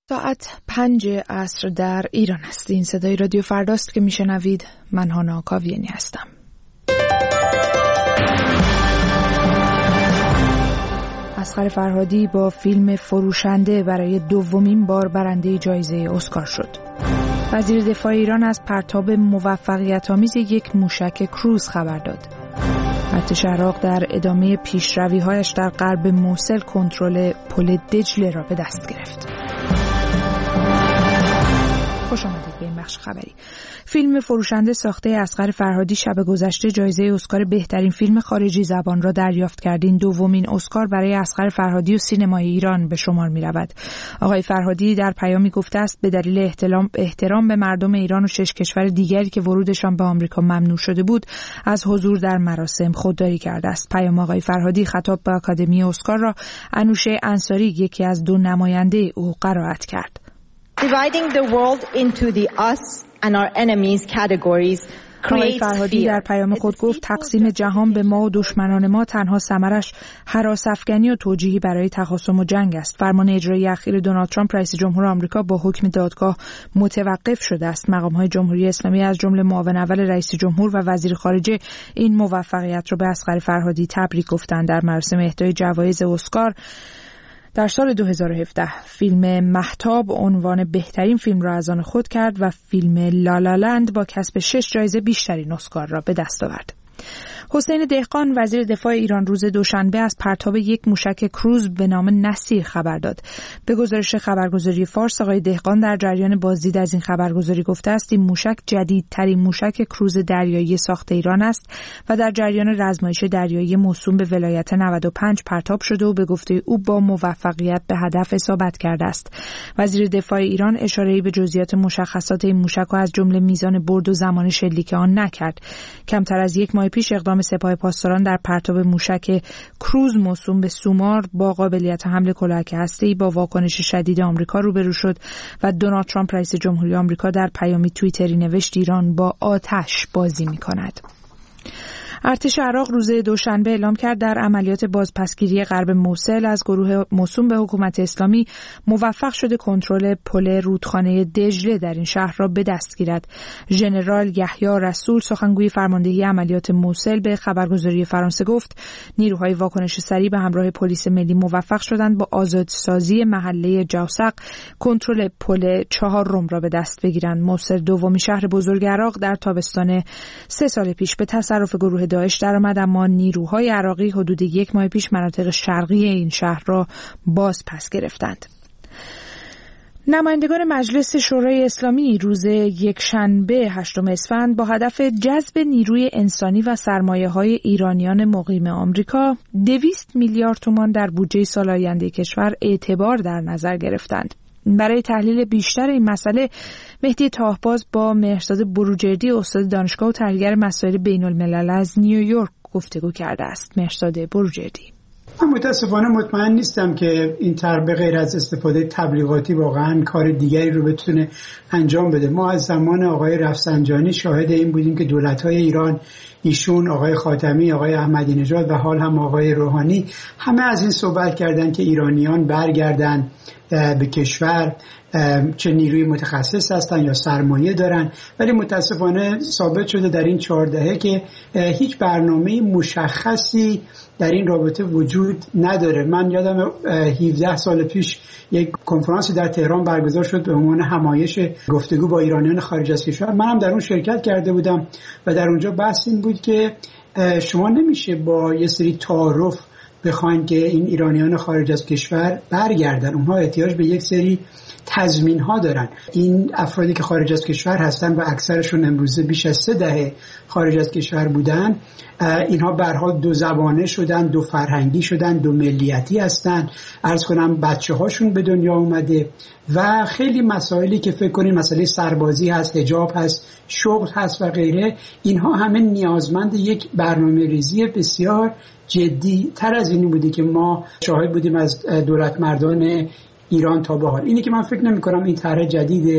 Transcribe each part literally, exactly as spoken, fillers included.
ساعت پنج عصر در ایران است. این صدای رادیو فرداست که میشنوید. من هانا کاویانی هستم. اصغر فرهادی با فیلم فروشنده برای دومین بار برنده جایزه اسکار شد. وزیر دفاع ایران از پرتاب موفقیت‌آمیز یک موشک کروز خبر داد. ارتش عراق در ادامه پیشروی‌هایش در غرب موصل کنترل پل دجله را به دست گرفت. خوش آمدید به این بخش خبری. فیلم فروشنده ساخته اصغر فرهادی شب گذشته جایزه اسکار بهترین فیلم خارجی زبان را دریافت کرد. این دومین اسکار برای اصغر فرهادی و سینمای ایران به شمار می رود. آقای فرهادی در پیامی گفته است به دلیل احترام احترام به مردم ایران و شش کشور دیگری که ورودشان به آمریکا ممنوع شده بود از حضور در مراسم خودداری کرده است. پیام آقای فرهادی خطاب به آکادمی اسکار را انوشه انصاری یکی از دو نماینده او قرائت کرد. Dividing the world into the us and our enemies categories آقای فرهادی در پیام خود گفت تقسیم جهان به ما و دشمنان ما تنها ثمرش هراس‌افکنی و توجیهی برای تخاصم و جنگ است. فرمان اجرایی اخیر دونالد ترامپ رئیس جمهور آمریکا با حکم دادگاه متوقف شده است. مقام‌های جمهوری اسلامی از جمله معاون اول رئیس جمهور و وزیر خارجه این موفقیت را به اصغر فرهادی تبریک گفتند. در مراسم اهدای جوایز اسکار در سال دو هزار و هفده فیلم مهتاب عنوان بهترین فیلم را از آن خود کرد و فیلم لالالند با کسب شش جایزه بیشترین اسکار را به دست آورد. حسین دهقان وزیر دفاع ایران روز دوشنبه از پرتاب یک موشک کروز به نام نسیر خبر داد. به گزارش خبرگزاری فارس آقای دهقان در جریان بازدید از این خبرگزاری گفته است این موشک جدیدترین موشک کروز دریایی ساخت ایران است و در جریان رزمایش دریایی موسوم به ولایت نود و پنج پرتاب شده و به گفته او با موفقیت به هدف اصابت کرده است. وزیر دفاع ایران اشاره‌ای به جزئیات مشخصات این موشک و از جمله میزان برد و زمان شلیک آن نکرد. کمتر از یک ماه پیش اقدام سپاه پاسداران در پرتاب موشک کروز موسوم به سومار با قابلیت حمل کلاهک هسته‌ای با واکنش شدید آمریکا روبرو شد و دونالد ترامپ رئیس جمهوری آمریکا در پیامی توییتری نوشت ایران با آتش بازی می‌کند. ارتش عراق روز دوشنبه اعلام کرد در عملیات بازپسگیری غرب موصل از گروه موسوم به حکومت اسلامی موفق شده کنترل پل رودخانه دجله در این شهر را به دست گیرد. ژنرال یحیی رسول سخنگوی فرماندهی عملیات موصل به خبرگزاری فرانسه گفت نیروهای واکنش سریع به همراه پلیس ملی موفق شدند با آزادسازی محله جوسق کنترل پل چهار رم را به دست بگیرند. موصل دومین شهر بزرگ عراق در تابستان سه سال پیش به تصرف گروه داعش درآمد، اما نیروهای عراقی حدود یک ماه پیش مناطق شرقی این شهر را باز پس گرفتند. نمایندگان مجلس شورای اسلامی روز یکشنبه هشتم اسفند با هدف جذب نیروی انسانی و سرمایه‌های ایرانیان مقیم آمریکا دویست میلیارد تومان در بودجه سال آینده کشور اعتبار در نظر گرفتند. برای تحلیل بیشتر این مسئله مهدی تاهباز با مهرزاد بروجردی استاد دانشگاه و تحلیلگر مسائل بین الملل از نیویورک گفتگو کرده است. مهرزاد بروجردی: من متاسفانه مطمئن نیستم که این طرح به غیر از استفاده تبلیغاتی واقعا کار دیگری رو بتونه انجام بده. ما از زمان آقای رفسنجانی شاهد این بودیم که دولت‌های ایران، ایشون، آقای خاتمی، آقای احمدی نژاد و حال هم آقای روحانی، همه از این صحبت کردن که ایرانیان برگردن به کشور، چه نیروی متخصص هستن یا سرمایه دارن، ولی متاسفانه ثابت شده در این چهار دهه که هیچ برنامه مشخصی در این رابطه وجود نداره. من یادم هفده سال پیش یک کنفرانسی در تهران برگزار شد به عنوان همایش گفتگو با ایرانیان خارج از کشور. منم در اون شرکت کرده بودم و در اونجا بحث این بود که شما نمیشه با یه سری تعارف بخواین که این ایرانیان خارج از کشور برگردن. اونها احتیاج به یک سری تضمین ها دارن. این افرادی که خارج از کشور هستن و اکثرشون امروزه بیش از سه دهه خارج از کشور بودن، اینها به هر حال دو زبانه شدن، دو فرهنگی شدن، دو ملیتی هستن. عرض کنم بچه هاشون به دنیا اومده و خیلی مسائلی که فکر کنید مسئله سربازی هست، حجاب هست، شغل هست و غیره، اینها همه نیازمند یک برنامه ریزی بسیار جدی تر از اینی بودی که ما شاهد بودیم از دولت مردان ایران تا به حال. اینی که من فکر نمی کنم این طرح جدید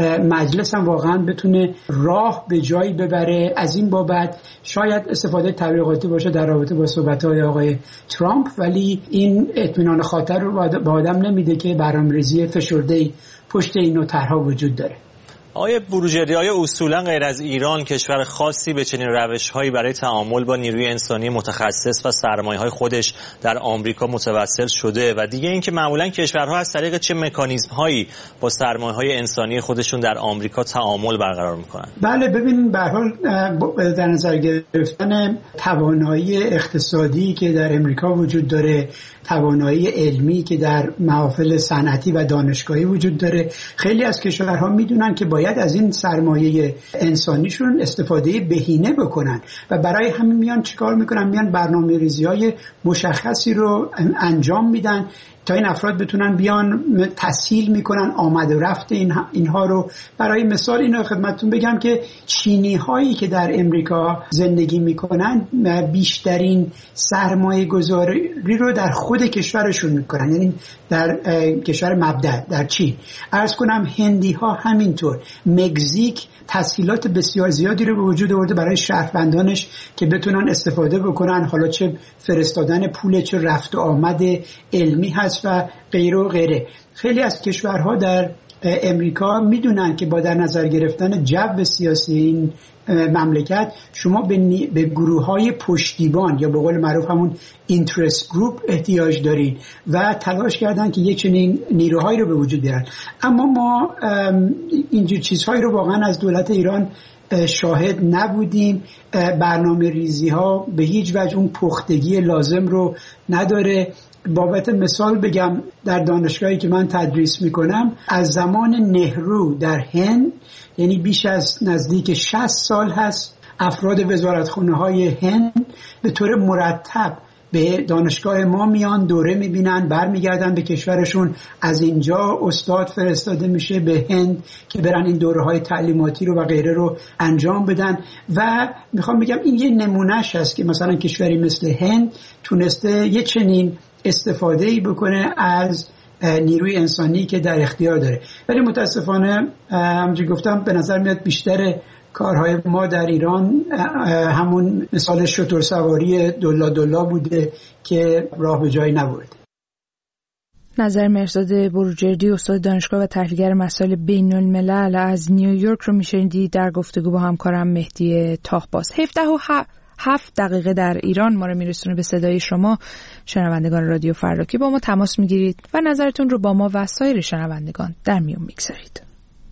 مجلس هم واقعا بتونه راه به جایی ببره. از این بابت شاید استفاده تبلیغاتی باشه در رابطه با صحبت‌های آقای ترامپ، ولی این اطمینان خاطر رو به آدم نمیده که برنامه‌ریزی فشرده‌ای پشت این نوع طرح‌ها وجود داره. آیا بروجردی، آیا اصولا غیر از ایران کشور خاصی به چنین روش‌هایی برای تعامل با نیروی انسانی متخصص و سرمایه‌های خودش در آمریکا متوسل شده؟ و دیگه اینکه معمولا کشورها از طریق چه مکانیزم‌هایی با سرمایه‌های انسانی خودشون در آمریکا تعامل برقرار می‌کنن؟ بله، ببینید به هر حال در نظر گرفتن توانایی اقتصادی که در امریکا وجود داره، توانایی علمی که در محافل صنعتی و دانشگاهی وجود داره، خیلی از کشورها میدونن که باید از این سرمایه انسانیشون استفاده بهینه بکنن و برای همین میان چیکار میکنن؟ میان برنامه‌ریزی‌های مشخصی رو انجام میدن تا این افراد بتونن بیان تسهیل میکنن آمد و رفت اینها رو. برای مثال اینو خدمتتون بگم که چینی هایی که در امریکا زندگی میکنن بیشترین سرمایه گذاری رو در خود کشورشون میکنن، یعنی در کشور مبدأ در چین. عرض کنم هندی ها همینطور. مکزیک تسهیلات بسیار زیادی رو به وجود آورده برای شهروندانش که بتونن استفاده بکنن، حالا چه فرستادن پول، چه رفت و آمد علمی هست و غیره و غیره. خیلی از کشورها در امریکا میدونن که با در نظر گرفتن جو سیاسی این مملکت شما به, نی... به گروه های پشتیبان یا به قول معروف همون اینترست گروپ احتیاج دارید و تلاش کردن که یک چنین نیروهایی رو به وجود بیارن. اما ما اینجور چیزهایی رو واقعا از دولت ایران شاهد نبودیم. برنامه ریزی ها به هیچ وجه اون پختگی لازم رو نداره. بابت مثال بگم، در دانشگاهی که من تدریس میکنم از زمان نهرو در هند، یعنی بیش از نزدیک شصت سال هست، افراد وزارتخانه های هند به طور مرتب به دانشگاه ما میان، دوره میبینن، برمیگردن به کشورشون. از اینجا استاد فرستاده میشه به هند که برن این دوره های تعلیماتی رو و غیره رو انجام بدن. و میخوام بگم این یه نمونهش هست که مثلا کشوری مثل هند تونسته یه چنین استفاده‌ای بکنه از نیروی انسانی که در اختیار داره. ولی متاسفانه همونجوری گفتم به نظر میاد بیشتر کارهای ما در ایران همون مثال شتر سواری دلا دلا بوده که راه به جایی نبرد. نظر مهرزاد بروجردی، استاد دانشگاه و تحلیلگر مسائل بین الملل از نیویورک رو میشنیدید در گفتگو با همکارم مهدی تاخباز. هفده و هفت دقیقه در ایران ما رو میرسونه به صدای شما شنوندگان رادیو فردا که با ما تماس میگیرید و نظرتون رو با ما و سایر شنوندگان در میون میگذارید.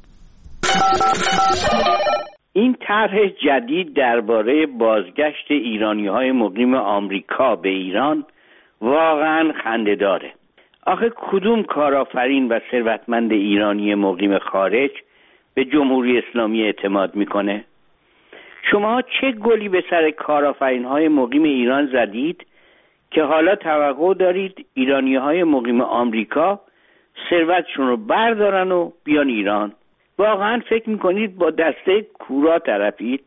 این طرح جدید درباره بازگشت ایرانی‌های مقیم آمریکا به ایران واقعاً خنده‌داره. آخه کدوم کارآفرین و ثروتمند ایرانی مقیم خارج به جمهوری اسلامی اعتماد میکنه؟ شما چه گلی به سر کارآفرین‌های مقیم ایران زدید که حالا توقع دارید ایرانی‌های مقیم آمریکا ثروتشون رو بردارن و بیان ایران؟ واقعا فکر میکنید با دسته کورا طرفید؟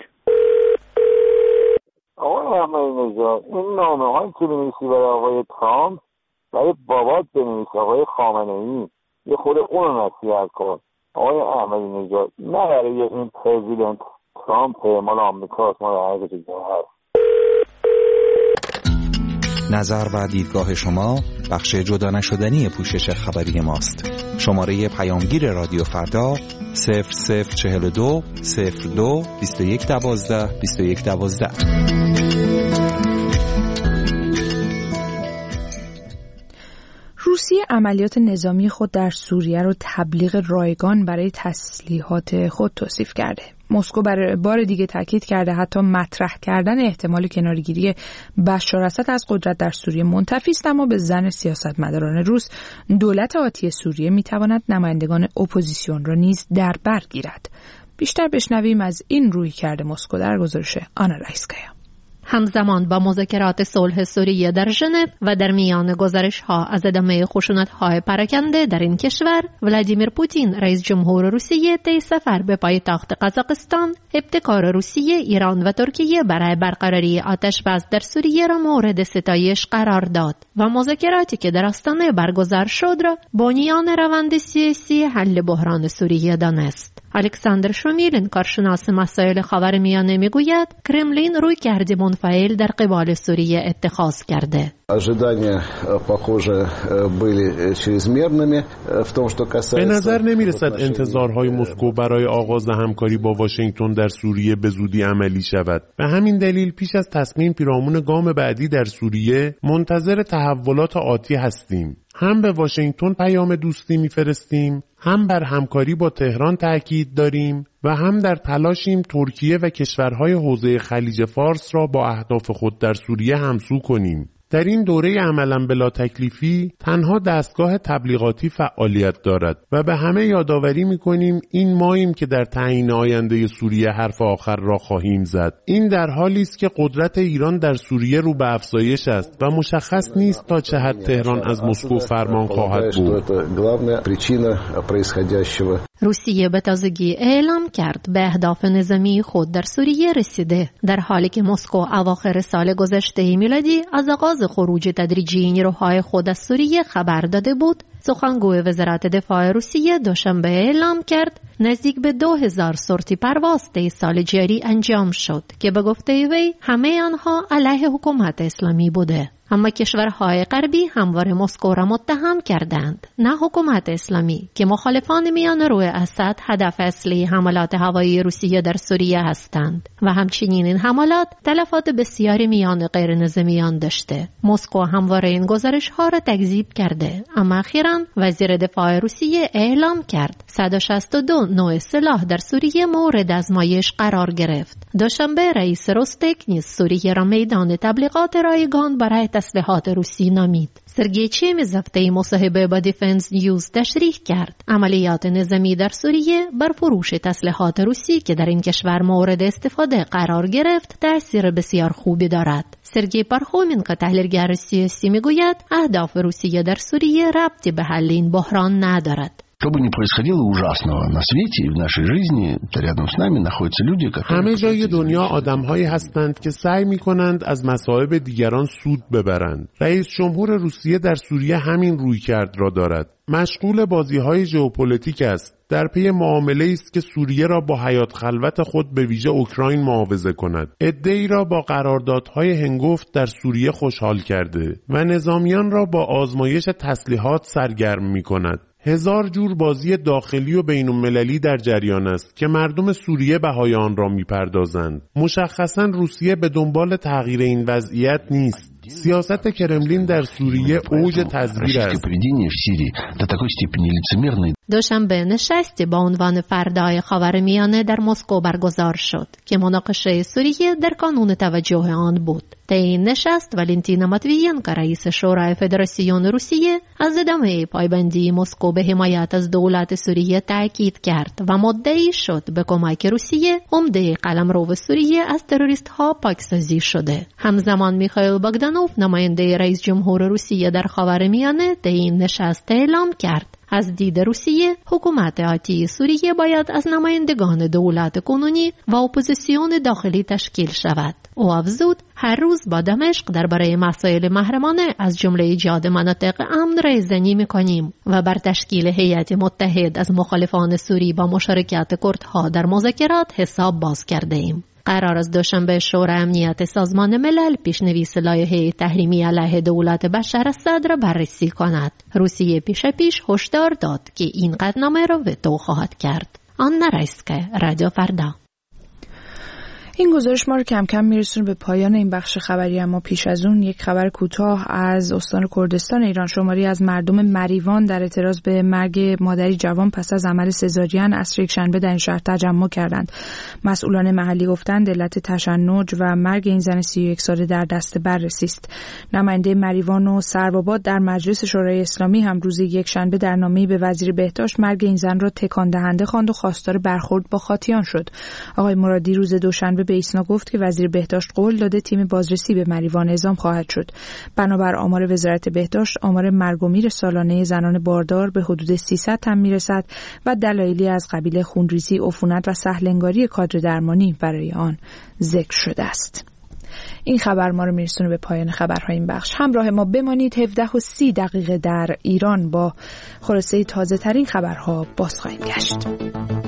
آقای احمدی نژاد، این نامه هایی که بنویسی برای آقای ترامپ برای بابات بنویسی، آقای خامنه‌ای، یه خود اون رو نصیحت کن. آقای احمدی نژاد، نه برای این پرزیدنت ترامپ مال آمریکاست، مال هر کسی دیگه هست. نظر و دیدگاه شما بخش جدا نشدنی پوشش خبری ماست. شماره پیامگیر رادیو فردا صفر صفر چهل و دو صفر دو بیست و یک دوازده بیست و یک دوازده. روسیه عملیات نظامی خود در سوریه را تبلیغ رایگان برای تسلیحات خود توصیف کرده. مسکو برای بار دیگه تاکید کرده حتی مطرح کردن احتمال کنارگیری بشار اسد از قدرت در سوریه منتفی است، اما به ظن سیاستمداران روس دولت آتی سوریه میتواند نمایندگان اپوزیسیون را نیز در بر گیرد. بیشتر بشنویم از این رویکرد مسکو در گزارش آنا رایسکایا. همزمان با مذاکرات صلح سوریه در ژنو و در میان گزارش‌ها از ادامه خشونت‌های پراکنده در این کشور، ولادیمیر پوتین رئیس جمهور روسیه طی سفر به پایتخت قزاقستان ابتکار روسیه، ایران و ترکیه برای برقراری آتش‌بس در سوریه را مورد ستایش قرار داد و و مذاکراتی که در آستانه برگزار شد را بنیان روند سیاسی حل بحران سوریه دانست. الکساندر شومیلین کارشناس مسائل خاورمیانه میگوید کرملین روی کرد منفعل در قبال سوریه اتخاذ کرده. به نظر نمی رسد انتظارهای مسکو برای آغاز همکاری با واشنگتن در سوریه به زودی عملی شود. به همین دلیل پیش از تصمیم پیرامون گام بعدی در سوریه منتظر تحولات آتی هستیم. هم به واشنگتن پیام دوستی میفرستیم، هم بر همکاری با تهران تأکید داریم و هم در تلاشیم ترکیه و کشورهای حوزه خلیج فارس را با اهداف خود در سوریه همسو کنیم. در این دوره عملاً بلا تکلیفی تنها دستگاه تبلیغاتی فعالیت دارد و به همه یادآوری می‌کنیم این ماییم که در تعیین آینده سوریه حرف آخر را خواهیم زد. این در حالی است که قدرت ایران در سوریه رو به افزایش است و مشخص نیست تا چه حد تهران از مسکو فرمان خواهد بود. روسیه به تازگی اعلام کرد به اهداف نظامی خود در سوریه رسیده، در حالی که مسکو اواخر سال گذشته میلادی از آغاز خروج تدریجی نیروهای خود از سوریه خبر داده بود. سخنگوی وزارت دفاع روسیه دوشنبه اعلام کرد نزدیک به دو هزار سورتی پرواز طی سال جاری انجام شد که به گفته وی همه آنها علیه حکومت اسلامی بوده. اما کشورهای غربی همواره مسکو را متهم کردند، نه حکومت اسلامی، که مخالفان میان روی اسد هدف اصلی حملات هوایی روسیه در سوریه هستند و همچنین این حملات تلفات بسیاری میان غیر نظامیان داشته. مسکو همواره این گزارش ها را تکذیب کرده، اما اخیراً وزیر دفاع روسیه اعلام کرد صد و شصت و دو نوع سلاح در سوریه مورد آزمایش قرار گرفت. دوشنبه رئیس روستک نیز سوریه را میدان تبلیغات رایگان برای تسلیحات روسی نامید. سرگئی چمیز هفته مصاحبه با دیفنس نیوز تشریح کرد عملیات نظامی در سوریه بر فروش تسلیحات روسی که در این کشور مورد استفاده قرار گرفت تأثیر بسیار خوبی دارد. سرگئی پارخومین که تحلیلگر سیاسی میگوید اهداف روسیه در سوریه ربطی به حل این بحران ندارد. Что бы ни происходило ужасного на свете и в нашей жизни, рядом с нами находятся люди, которые... همه جای دنیا آدم‌هایی هستند که سعی می‌کنند از مصائب دیگران سود ببرند. رئیس جمهور روسیه در سوریه همین رویکرد را دارد. مشغول بازی‌های ژئوپلیتیک است. در پی معامله‌ای است که سوریه را با حیات خلوت خود به ویژه اوکراین معاوضه کند. عده‌ای را با قراردادهای هنگفت در سوریه خوشحال کرده و نظامیان را با آزمایش تسلیحات سرگرم می‌کند. هزار جور بازی داخلی و بین‌المللی در جریان است که مردم سوریه بهای آن را می‌پردازند. مشخصاً روسیه به دنبال تغییر این وضعیت نیست. سیاست کرملین در سوریه اوج تزویر است. دوشنبه نشستی با عنوان فردای خاورمیانه در مسکو برگزار شد که مناقشه سوریه در کانون توجه آن بود. در این نشست والنتینا ماتویینکا رئیس شورای فدراسیون روسیه از ادامه پایبندی مسکو به حمایت از دولت سوریه تاکید کرد و مدعی شد به کمک روسیه عمده قلمرو سوریه از تروریست ها پاکسازی شده. همزمان میخائیل باگدانوف نماینده رئیس جمهور روسیه در خاورمیانه در این نشست اعلام کرد از دید روسیه حکومت آتی سوریه باید از نمایندگان دولت کنونی و اپوزیسیون داخلی تشکیل شود. او افزود هر روز با دمشق درباره مسائل محرمانه از جمله ایجاد مناطق امن رایزنی می‌کنیم و بر تشکیل هیئت متحد از مخالفان سوری با مشارکت کردها در مذاکرات حساب باز کرده ایم. قرار است دوشنبه شورای امنیت سازمان ملل پیشنویس لایحه تحریمی علیه دولت بشار اسد را بررسی کند. روسیه پیش پیش هشدار داد که این قطعنامه را وتو خواهد کرد. آن نرایسکه رادیو فردا. این گزارش ما رو کم کم میرسونه به پایان این بخش خبری، اما پیش از اون یک خبر کوتاه از استان کردستان ایران. شماری از مردم مریوان در اعتراض به مرگ مادری جوان پس از عمل سزارین عصر یکشنبه در این شهر تجمع کردند. مسئولان محلی گفتند علت تشنج و مرگ این زن سی و یک ساله در دست بررسی است. نماینده مریوان و سروآباد در مجلس شورای اسلامی هم روز یکشنبه در نامه‌ای به وزیر بهداشت مرگ این زن را تکان دهنده خواند و خواستار برخورد با خاطیان شد. آقای مرادی روز دوشنبه به ایسنا گفت که وزیر بهداشت قول داده تیم بازرسی به مریوان اعزام خواهد شد. بنابر آمار وزارت بهداشت آمار مرگ و میر سالانه زنان باردار به حدود سیصد تن میرسد و دلایلی از قبیل خونریزی، عفونت و سهلنگاری کادر درمانی برای آن ذکر شده است. این خبر ما رو میرسونه به پایان خبرهای این بخش. همراه ما بمانید. هفده و سی دقیقه در ایران با خلاصه تازه ترین خبرها باز خواهیم گشت.